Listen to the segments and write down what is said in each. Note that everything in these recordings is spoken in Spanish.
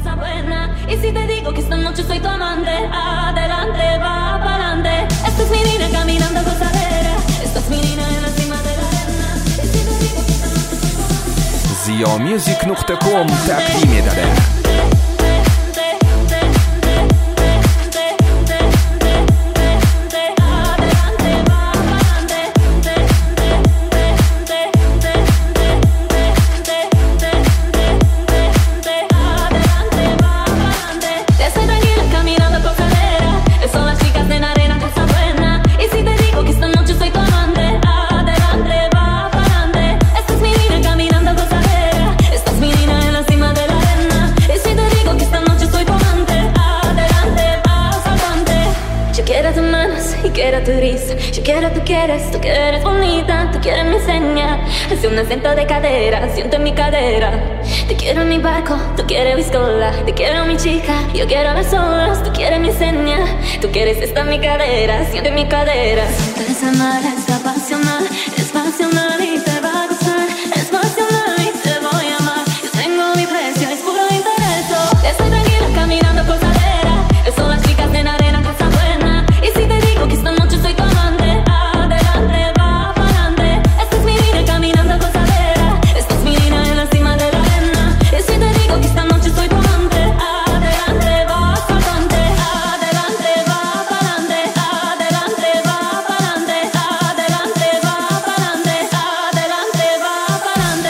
cosa buena. Y si te digo que esta noche soy tu amante, adelante, va pa'lante. Esta es mi niña caminando gozadera. Esta es mi niña en la cima de la arena. Y si te digo que esta noche soy tu amante, زیاmusic.com تقدیم داره. quiero tu risa, yo quiero tú quieres bonita, tú quieres mi seña. Hace un acento de cadera, siento en mi cadera. Te quiero en mi barco, tú quieres biscola. Te quiero mi chica, yo quiero las olas. Tú quieres mi seña, tú quieres esta en mi cadera, siento en mi cadera. Es amar, es apasional y te va a gustar. Es pasional y te voy a amar. Yo tengo mi precio, es puro interés. Estoy tranquila caminando por cadera. Son las chicas en arena, cosa buena. Y si te digo que esta noche soy tu amante, adelante, va pa'lante. Esta es mi niña caminando por cadera. Esta es mi niña en la cima de la arena. Y si te digo que esta noche soy tu amante, adelante, va pa'lante. Adelante, va pa'lante. Adelante, va pa'lante. Adelante, va pa'lante. Adelante, va pa'lante.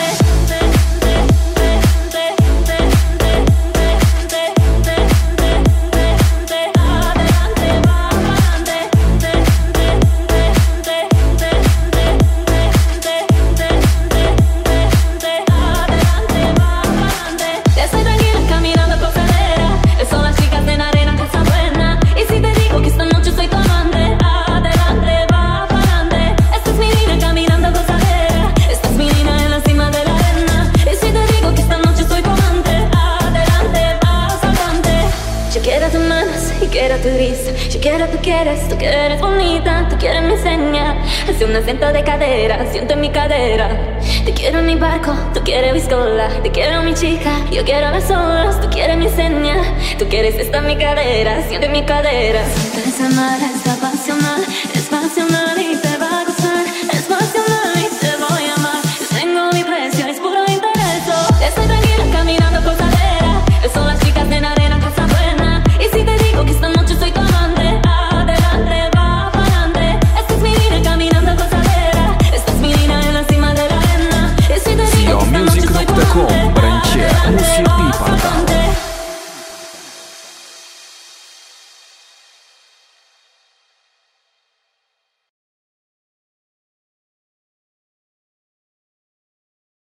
Estoy tranquila caminando por cadera. Son las chicas en arena, cosa buena. Y si te digo que esta noche soy tu amante, adelante, va pa'lante. Esta es mi niña caminando por cadera. Esta es mi niña en la cima de la arena. Y si te digo que esta noche soy tu amante, adelante, va pa'lante. Yo quiero tus manos y quiero tu risa. Yo quiero tú quieres bonita, tú quieres mi seña. Hace un acento de cadera, siento en mi cadera. Te quiero en mi barco, tú quieres biscola. Te quiero mi chica, yo quiero las olas. Tú quieres mi seña, tú quieres esta en mi cadera, siento en mi cadera. Es amar, es apasional y